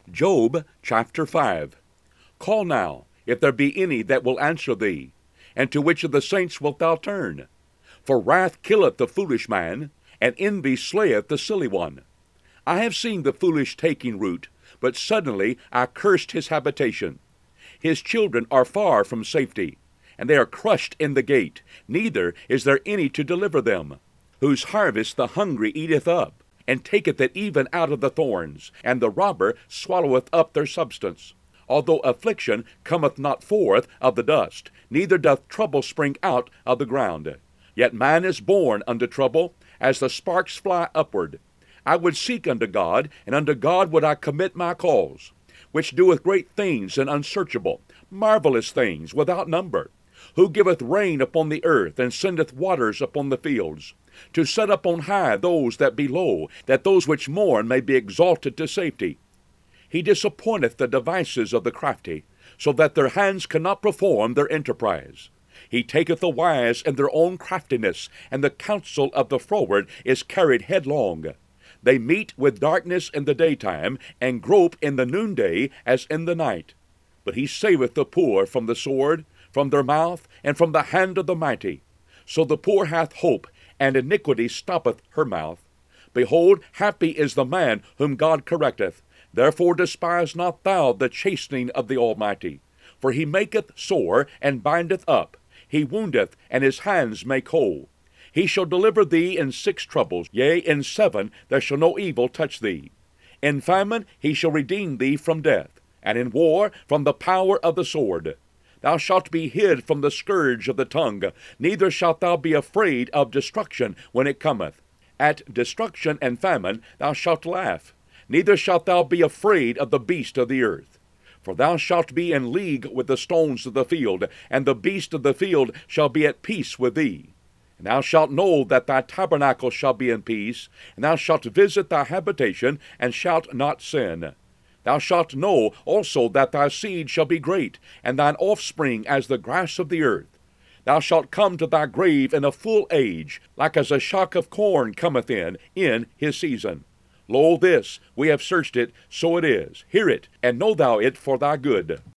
Job chapter 5. Call now, if there be any that will answer thee, and to which of the saints wilt thou turn? For wrath killeth the foolish man, and envy slayeth the silly one. I have seen the foolish taking root, but suddenly I cursed his habitation. His children are far from safety, and they are crushed in the gate, neither is there any to deliver them. Whose harvest the hungry eateth up, and taketh it even out of the thorns, and the robber swalloweth up their substance. Although affliction cometh not forth of the dust, neither doth trouble spring out of the ground. Yet man is born unto trouble, as the sparks fly upward. I would seek unto God, and unto God would I commit my cause, which doeth great things and unsearchable, marvelous things without number, who giveth rain upon the earth, and sendeth waters upon the fields, to set up on high those that be low, that those which mourn may be exalted to safety. He disappointeth the devices of the crafty, so that their hands cannot perform their enterprise. He taketh the wise in their own craftiness, and the counsel of the froward is carried headlong. They meet with darkness in the daytime, and grope in the noonday as in the night. But he saveth the poor from the sword, from their mouth, and from the hand of the mighty. So the poor hath hope, and iniquity stoppeth her mouth. Behold, happy is the man whom God correcteth. Therefore despise not thou the chastening of the Almighty. For he maketh sore, and bindeth up. He woundeth, and his hands make whole. He shall deliver thee in 6 troubles, yea, in 7 there shall no evil touch thee. In famine he shall redeem thee from death, and in war from the power of the sword. Thou shalt be hid from the scourge of the tongue, neither shalt thou be afraid of destruction when it cometh. At destruction and famine thou shalt laugh, neither shalt thou be afraid of the beast of the earth. For thou shalt be in league with the stones of the field, and the beast of the field shall be at peace with thee. And thou shalt know that thy tabernacle shall be in peace, and thou shalt visit thy habitation, and shalt not sin. Thou shalt know also that thy seed shall be great, and thine offspring as the grass of the earth. Thou shalt come to thy grave in a full age, like as a shock of corn cometh in his season. Lo, this, we have searched it, so it is. Hear it, and know thou it for thy good.